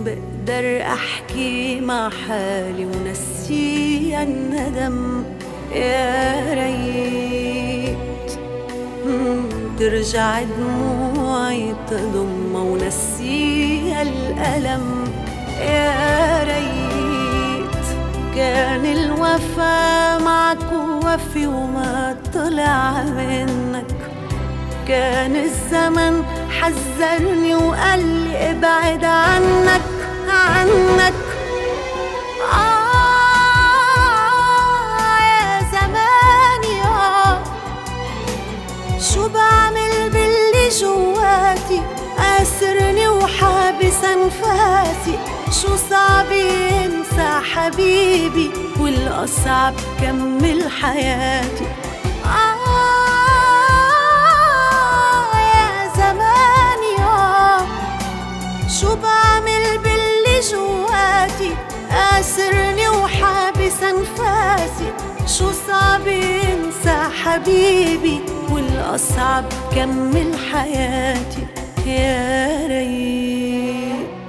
بقدر أحكي مع حالي ونسي الندم. يا ريت ترجع دموعي تضم ونسي الألم. يا ريت كان الوفا معك وفي وما طلع منك. كان الزمن حذرني وقال لي ابعد عنك عنك. يا زماني شو بعمل باللي جواتي؟ قاسرني وحابس انفاسي. شو صعب ينسى حبيبي والأصعب كمل حياتي. شو بعمل باللي جواتي؟ قاسرني وحابس انفاسي. شو صعب ينسى حبيبي والأصعب كمل حياتي. يا ريت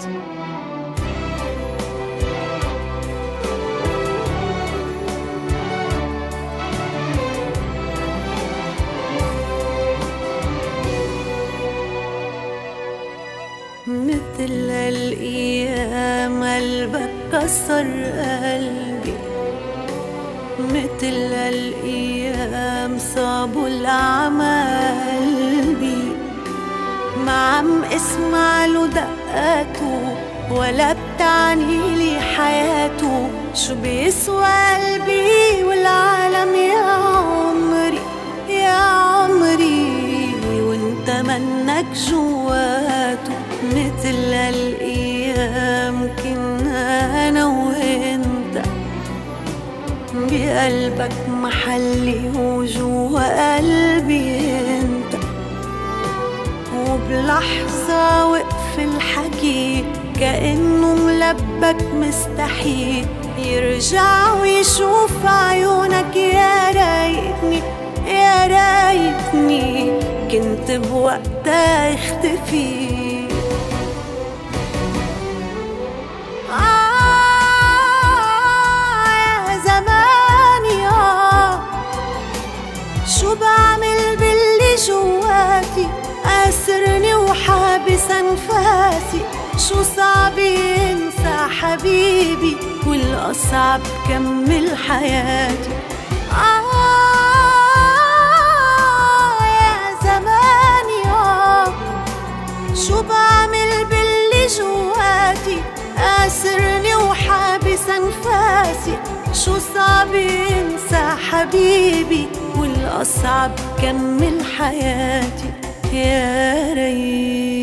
مثل الأيام قلبك كسر قلبي. مثل الأيام صابوا الأعمى قلبي. ما عم اسمع له دقاته ولا بتعني لي حياته. شو بيسوى قلبي والعالم يا عمري يا عمري وانت منك جواته. مثل الأيام كنا أنا وإنت بقلبك محلي وجوا قلبي إنت. وبلحظة وقف الحكي كأنه ملبك مستحيل يرجع ويشوف عيونك. يا ريتني يا ريتني كنت بوقتها اختفي. شو بعمل باللي جواتي؟ قاسرني وحابس انفاسي. شو صعب ينسى حبيبي والأصعب كمل حياتي. يا زماني شو بعمل باللي جواتي؟ قاسرني وحابس انفاسي. شو صعب ينسى حبيبي والأصعب كمل حياتي. يا ريت